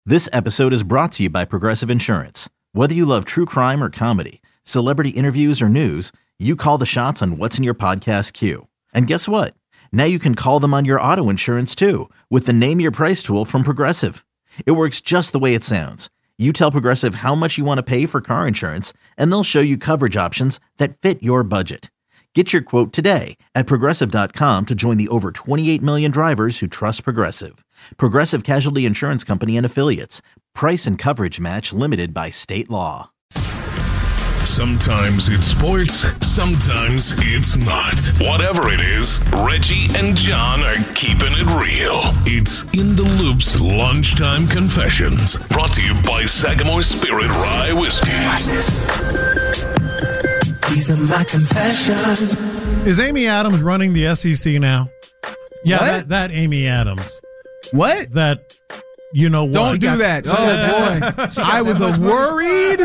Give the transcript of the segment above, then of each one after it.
This episode is brought to you by Progressive Insurance. Whether you love true crime or comedy, celebrity interviews or news, you call the shots on what's in your podcast queue. And guess what? Now you can call them on your auto insurance too with the Name Your Price tool from Progressive. It works just the way it sounds. You tell Progressive how much you want to pay for car insurance, and they'll show you coverage options that fit your budget. Get your quote today at Progressive.com to join the over 28 million drivers who trust Progressive. Progressive Casualty Insurance Company and Affiliates. Price and coverage match limited by state law. Sometimes it's sports, sometimes it's not. Whatever it is, Reggie and John are keeping it real. It's In the Loop's Lunchtime Confessions, brought to you by Sagamore Spirit Rye Whiskey. Watch this. These are my confessions. Is Amy Adams running the SEC now? Yeah, that Amy Adams. What? That, you know what? Don't do that. Oh, boy. I was worried.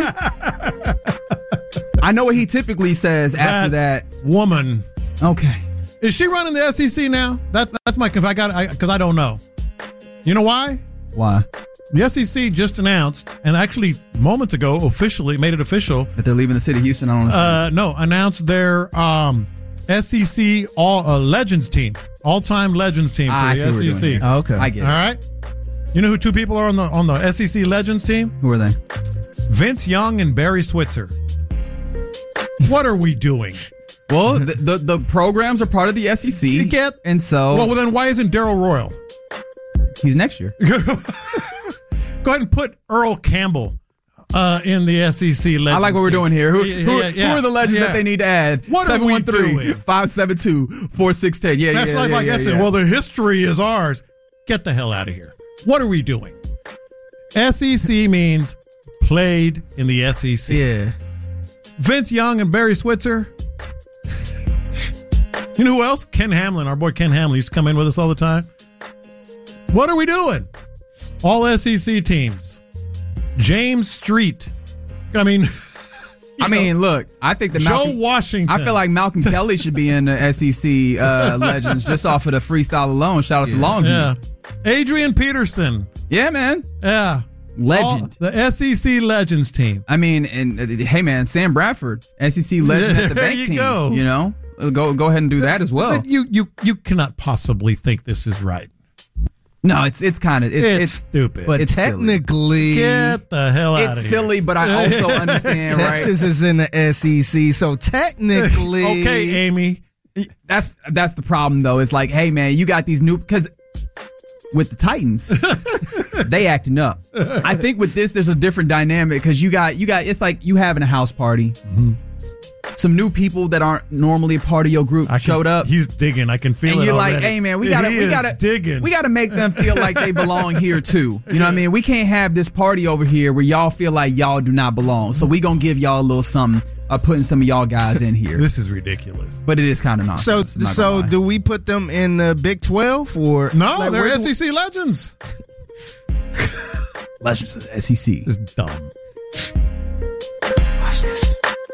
I know what he typically says after that. Woman. Okay. Is she running the SEC now? That's my, because I don't know. You know why? Why? The SEC just announced, and actually moments ago officially made it official, that they're leaving the city of Houston. Announced their SEC Legends team, all-time Legends team for the SEC. Oh, okay, I get it. All right. You know who two people are on the SEC Legends team? Who are they? Vince Young and Barry Switzer. What are we doing? Well, the programs are part of the SEC. You get, and so. Well, then why isn't Darryl Royal? He's next year. Go ahead and put Earl Campbell in the SEC Legends. I like what we're doing here. Who are the legends that they need to add? What are we doing? 572-4610. Yeah, that's like I said. Well, the history is ours. Get the hell out of here. What are we doing? SEC means played in the SEC. Yeah. Vince Young and Barry Switzer. You know who else? Ken Hamlin. Our boy Ken Hamlin used to come in with us all the time. What are we doing? All SEC teams. James Street. I mean, look, I think that Joe Washington. I feel like Malcolm Kelly should be in the SEC Legends just off of the freestyle alone. Shout out to Longview. Yeah. Adrian Peterson. Yeah, man. Yeah. Legend. The SEC Legends team. I mean, and hey, man, Sam Bradford, SEC Legend at the bank team. Go. You know, go ahead and do that as well. You cannot possibly think this is right. No, it's kind of it's stupid. But it's technically, get the hell out of here. It's silly, but I also understand. Texas is in the SEC, so technically, okay, Amy. That's the problem though. It's like, hey man, you got these new because with the Titans, they acting up. I think with this, there's a different dynamic because you got. It's like you having a house party. Mm-hmm. Some new people that aren't normally a part of your group showed up. He's digging. I can feel it. And you're already. like, hey man, we gotta make them feel like they belong here too. You know what I mean? We can't have this party over here where y'all feel like y'all do not belong. So we gonna give y'all a little something, putting some of y'all guys in here. This is ridiculous. But it is kind of nonsense. So do we put them in the Big 12 or no? Like, they're SEC Legends. Legends of the SEC. It's dumb. Watch this.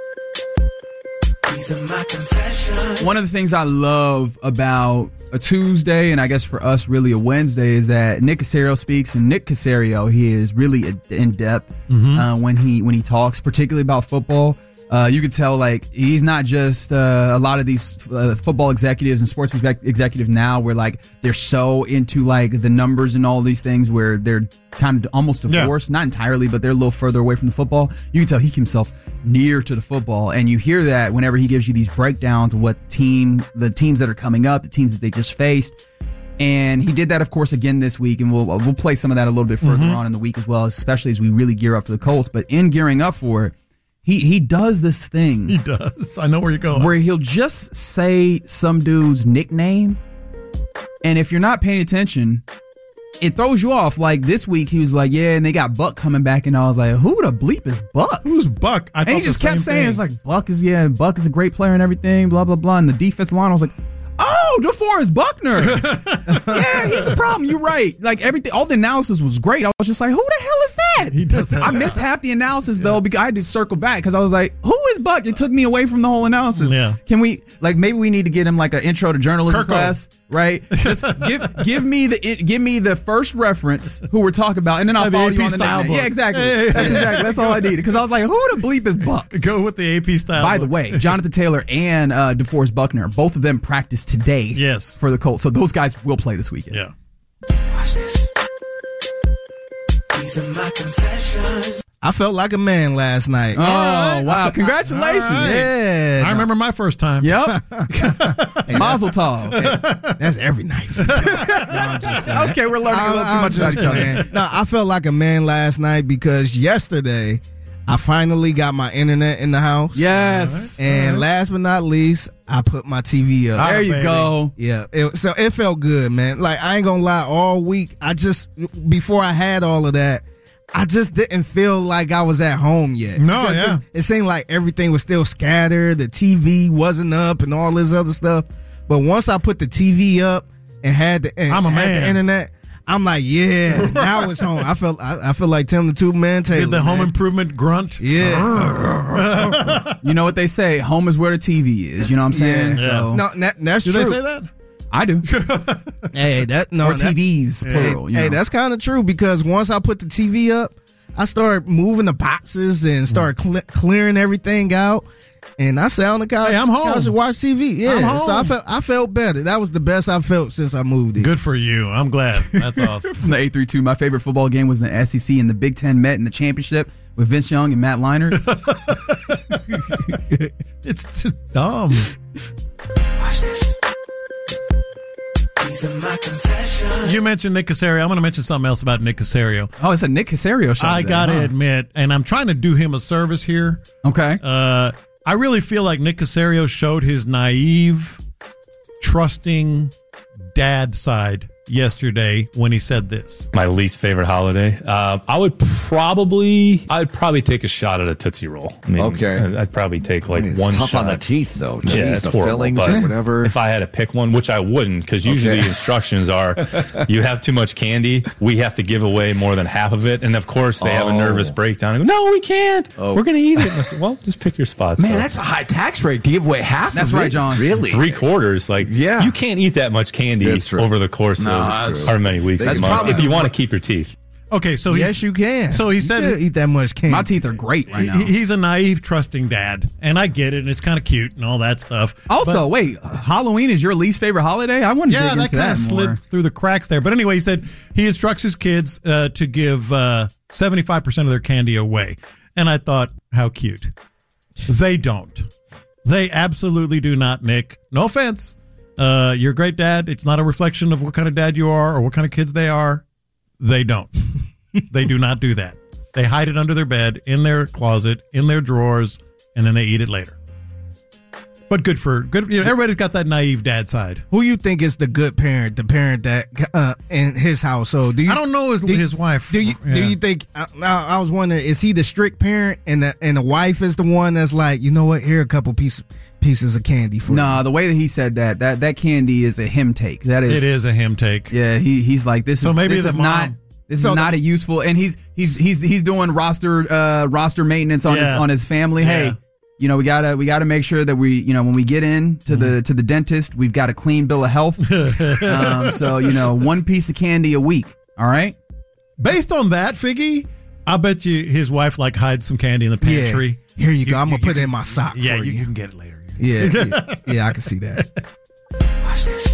These are my confessions. One of the things I love about a Tuesday, and I guess for us really a Wednesday, is that Nick Caserio speaks, and Nick Caserio, he is really in depth when he talks, particularly about football. You could tell like he's not just a lot of these football executives and sports executives now where like they're so into like the numbers and all these things where they're kind of almost divorced, not entirely, but they're a little further away from the football. You can tell he keeps himself near to the football, and you hear that whenever he gives you these breakdowns of the teams that are coming up, the teams that they just faced. And he did that, of course, again this week, and we'll play some of that a little bit further on in the week as well, especially as we really gear up for the Colts. But in gearing up for it, he does this thing. He does. I know where you're going. Where he'll just say some dude's nickname, and if you're not paying attention, it throws you off. Like this week, he was like, yeah, and they got Buck coming back, and I was like, who the bleep is Buck? Who's Buck? And he just kept saying, it's like, Buck is a great player and everything, blah, blah, blah. And the defensive line, I was like, oh, DeForest Buckner. Yeah, he's a problem. You're right. Like everything, all the analysis was great. I was just like, who the hell is that? He does that. I missed half the analysis though, because I had to circle back because I was like, who is Buck? It took me away from the whole analysis. Yeah. Can we maybe we need to get him like an intro to journalism Kirko. class, right? Just give me the first reference who we're talking about, and then I'll The follow AP you on the style nickname. book. Yeah, exactly. Yeah. That's all I needed because I was like, who the bleep is Buck? Go with the AP style. By the way, Jonathan Taylor and DeForest Buckner, both of them practiced today. Yes. For the Colts, so those guys will play this weekend. Yeah. Watch this. These are my confessions. I felt like a man last night. Oh wow! Congratulations. All right. Yeah. I remember my first time. Yep. Mazel tov. That's every night. Okay, we're learning a little too much about each other. No, I felt like a man last night because yesterday I finally got my internet in the house. Yes. And last but not least, I put my TV up. There you baby. go. Yeah, so it felt good, man. Like, I ain't gonna lie, all week, before I had all of that, I just didn't feel like I was at home yet. No, Because yeah. It seemed like everything was still scattered, the TV wasn't up and all this other stuff. But once I put the TV up and had the internet, I'm like, yeah, now it's home. I feel like Tim the Two-Man Taylor. Did the home man. improvement grunt? Yeah. You know what they say? Home is where the TV is. You know what I'm saying? Yeah. So No, that's Do true. they say that? I do. Hey, Or that TVs, plural. you Hey, know. that's kind of true because once I put the TV up, I started moving the boxes and started clearing everything out. And I sat on the couch. Hey, I'm home. Couch and watch TV. Yeah, I'm home. so I felt better. That was the best I felt since I moved in. Good for you. I'm glad. That's awesome. From the 832, my favorite football game was in the SEC and the Big Ten met in the championship with Vince Young and Matt Leinart. It's just dumb. Watch this. These are my confessions. You mentioned Nick Caserio. I'm going to mention something else about Nick Caserio. Oh, it's a Nick Caserio show. I today, got to huh? admit, and I'm trying to do him a service here. Okay. I really feel like Nick Caserio showed his naive, trusting dad side yesterday when he said this. My least favorite holiday. I'd probably take a shot at a Tootsie Roll. I mean, Okay. I'd probably take like It's one tough shot. on the teeth, though. Yeah, Jeez, it's the horrible. fillings But or whatever. if I had to pick one, which I wouldn't, because usually Okay. the instructions are you have too much candy, we have to give away more than half of it. And of course, they have a nervous breakdown and go, no, we can't. We're going to eat it. And I said, well, just pick your spots. Man, So, that's a high tax rate to give away half That's of right, it. John. Really? 3/4. Like, Yeah. you can't eat that much candy That's true. over the course No, of that's however many weeks That's and months probably if you want to keep your teeth. Okay, so Yes, you can. So he You said can eat that much candy. My teeth are great right now. he's a naive, trusting dad, and I get it, and it's kind of cute and all that stuff. Also, But- wait, Halloween is your least favorite holiday? I want to yeah, dig that into kind that of slid more. through the cracks there. But anyway, he said he instructs his kids to give 75% of their candy away, and I thought, how cute. They don't. They absolutely do not, Nick. No offense. You're a great dad. It's not a reflection of what kind of dad you are or what kind of kids they are. They don't. They do not do that. They hide it under their bed, in their closet, in their drawers, and then they eat it later. But good. You know, everybody's got that naive dad side. Who you think is the good parent? The parent that in his household? Do you? I don't know his wife. Do you think? I was wondering, is he the strict parent, and the wife is the one that's like, you know what? Here are a couple pieces of candy for you. Nah, the way that he said that candy is a him take. That is, It is a him take. Yeah, he's like this So is maybe this the is mom- not this So is not a useful, and he's doing roster maintenance on Yeah. his family. Yeah. Hey, you know we gotta make sure that we, you know, when we get in to the dentist, we've got a clean bill of health. So you know, one piece of candy a week. All right. Based on that, Figgy, I bet you his wife like hides some candy in the Yeah. pantry. Here you go. I'm gonna put it in my sock. Yeah, for you you. can get it later. Yeah, I can see that. Watch this.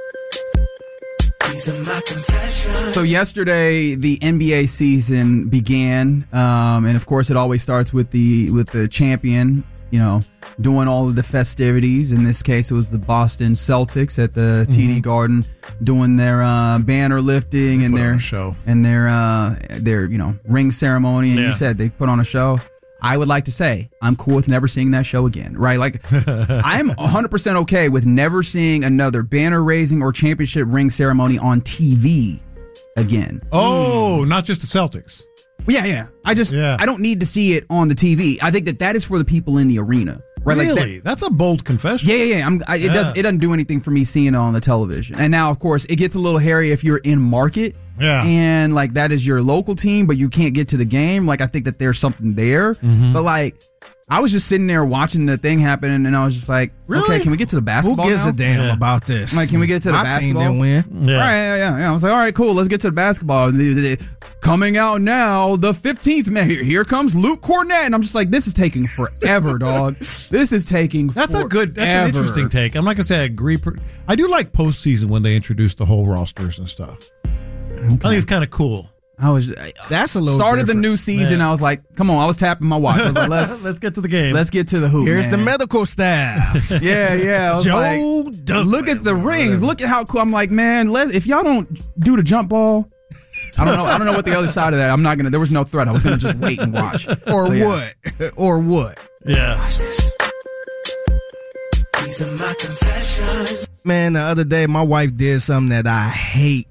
These are my confessions. So yesterday, the NBA season began, and of course, it always starts with the champion, you know, doing all of the festivities. In this case, it was the Boston Celtics at the TD Garden doing their banner lifting and put on their a show. and their you know, ring ceremony. And Yeah. you said they put on a show. I would like to say I'm cool with never seeing that show again, right? Like, I'm 100% okay with never seeing another banner raising or championship ring ceremony on TV again. Oh, not just the Celtics. Yeah. I don't need to see it on the TV. I think that is for the people in the arena, right? Like Really? That's a bold confession. Yeah. It doesn't do anything for me seeing it on the television. And now, of course, it gets a little hairy if you're in market Yeah. And like that is your local team, but you can't get to the game. Like I think that there's something there. But like I was just sitting there watching the thing happen, and I was just like, okay, can we get to the basketball? Who gives now? a damn about this? I'm like, can we get to the My basketball? team didn't win. Yeah. Right, yeah. I was like, all right, cool. Let's get to the basketball. Coming out now, the 15th man. Here comes Luke Cornett, and I'm just like, this is taking forever, dog. This is taking. That's forever. that's an interesting take. I'm not gonna say I agree. I do like postseason when they introduce the whole rosters and stuff. I think it's kind of cool. That's a little started different. the new season. Yeah. I was like, come on. I was tapping my watch. I was like, Let's get to the game. Let's get to the hoop. Here's man. the medical staff. Yeah. I was Joe like, Douglas. look at the rings. Look at how cool. I'm like, man, if y'all don't do the jump ball, I don't know what the other side of that. I'm not gonna. There was no threat. I was gonna just wait and watch. Or what? Or what? Yeah. Watch this. These are my confessions. Man, the other day my wife did something that I hate.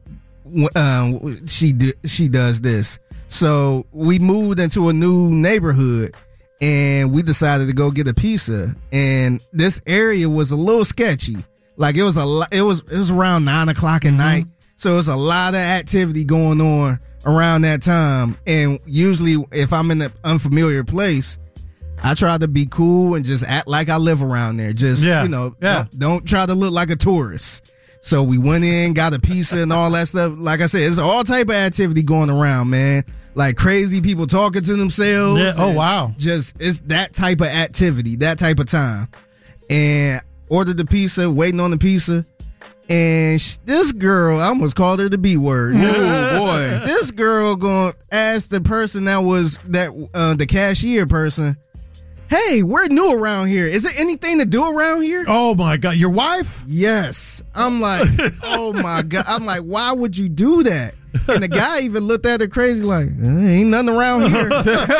She does this. So we moved into a new neighborhood, and we decided to go get a pizza. And this area was a little sketchy. Like it was around 9 o'clock at night. So it was a lot of activity going on around that time. And usually, if I'm in an unfamiliar place, I try to be cool and just act like I live around there. Just, don't try to look like a tourist. So we went in, got a pizza and all that stuff. Like I said, it's all type of activity going around, man. Like crazy people talking to themselves. Yeah. Oh, wow. Just, it's that type of activity, that type of time. And ordered the pizza, waiting on the pizza. And this girl, I almost called her the B word. Oh boy. This girl gonna ask the person the cashier person, hey, we're new around here. Is there anything to do around here? Oh my God, your wife? Yes. I'm like, oh my God. I'm like, why would you do that? And the guy even looked at her crazy like, ain't nothing around here.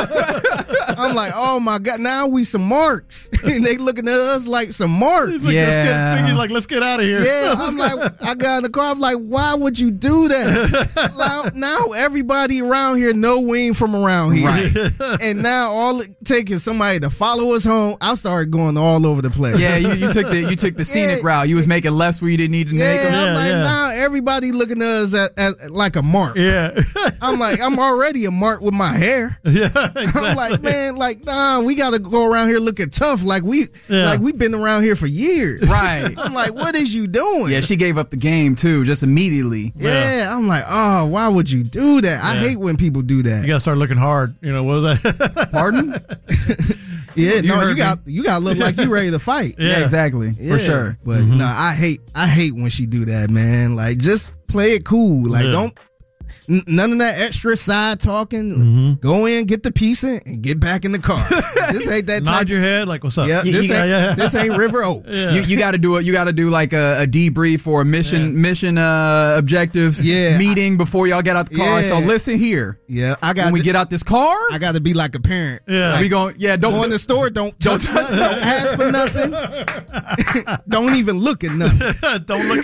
I'm like, oh my God, now we some marks. And they looking at us like some marks. He's like, let's get out of here. Yeah, I'm like, I got in the car. I'm like, why would you do that? Now everybody around here know we ain't from around here. Right. And now all it takes is somebody to follow us home. I started going all over the place. Yeah, you took the scenic route. You was making lefts where you didn't need to make them. I'm like, now everybody looking at us as like a mark. Yeah. I'm like, I'm already a mark with my hair. Yeah, exactly. I'm like, man, like, nah, we got to go around here looking tough. Like we've been around here for years. Right. I'm like, what is you doing? Yeah, she gave up the game too, just immediately. Yeah, I'm like, oh, why would you do that? I hate when people do that. You got to start looking hard. You know, what was that? Pardon? Yeah, you got to look like you ready to fight. Yeah, exactly. Yeah. For sure. But no, I hate when she do that, man. Like, just play it cool. Like, don't. None of that extra side talking. Go in, get the pizza, and get back in the car. This ain't that type. Nod your head like, what's up? Yeah, this ain't River Oaks. Yeah. You got to do it. You got to do like a debrief or a mission objectives meeting before y'all get out the car. Yeah. So listen here. Yeah, I got. When we get out this car, I got to be like a parent. Yeah, like, we going. Yeah, don't go in the store. Don't touch nothing. Don't ask for nothing. Don't even look at nothing. Don't look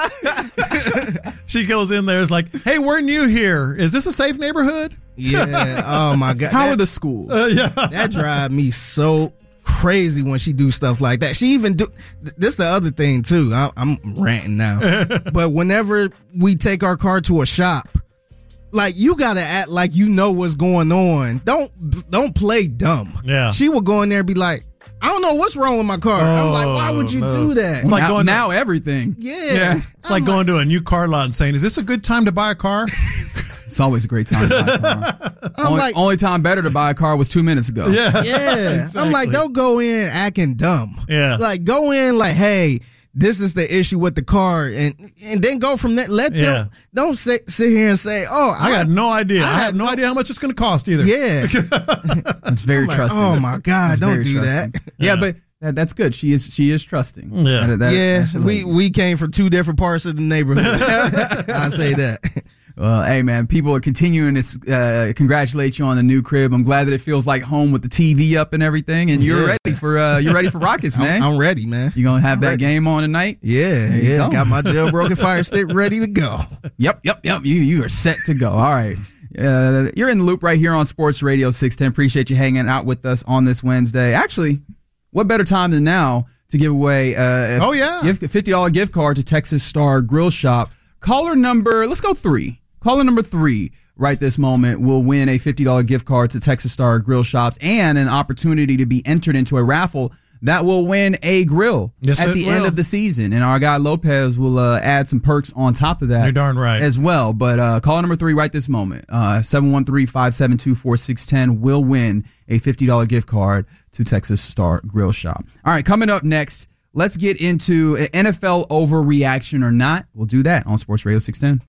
at She goes in there. It's like, hey, we're new here. Is this a safe neighborhood? Yeah. Oh my God. How are the schools? That drive me so crazy when she do stuff like that. She even do this. The other thing too. I'm ranting now, but whenever we take our car to a shop, like you gotta act like you know what's going on. Don't play dumb. Yeah. She will go in there and be like, I don't know what's wrong with my car. I'm like, why would you do that? It's like going now everything. Yeah. It's like going to a new car lot and saying, is this a good time to buy a car? It's always a great time to buy a car. Only time better to buy a car was 2 minutes ago. Yeah. Exactly. I'm like, don't go in acting dumb. Yeah. Like, go in like, hey, this is the issue with the car, and then go from that. Let them. Don't sit here and say, oh, I got no idea. I have no idea how much it's going to cost either. Yeah. It's very like, trusting. oh my God, don't do trusting. that. Yeah, but that's good. She is trusting. Yeah. We came from two different parts of the neighborhood. I say that. Well, hey man, people are continuing to congratulate you on the new crib. I'm glad that it feels like home with the TV up and everything, and you're ready for Rockets, man. I'm ready, man. You gonna have that game on tonight? Yeah. Got my jailbroken fire stick ready to go. Yep. You are set to go. All right. You're in the loop right here on Sports Radio 610. Appreciate you hanging out with us on this Wednesday. Actually, what better time than now to give away a $50 gift card to Texas Star Grill Shop? Caller number, let's go 3. Caller number 3 right this moment will win a $50 gift card to Texas Star Grill Shops and an opportunity to be entered into a raffle that will win a grill at the end of the season. And our guy Lopez will add some perks on top of that. You're darn right. As well. But caller number 3 right this moment, 713-572-4610 will win a $50 gift card to Texas Star Grill Shop. All right, coming up next, let's get into NFL overreaction or not. We'll do that on Sports Radio 610.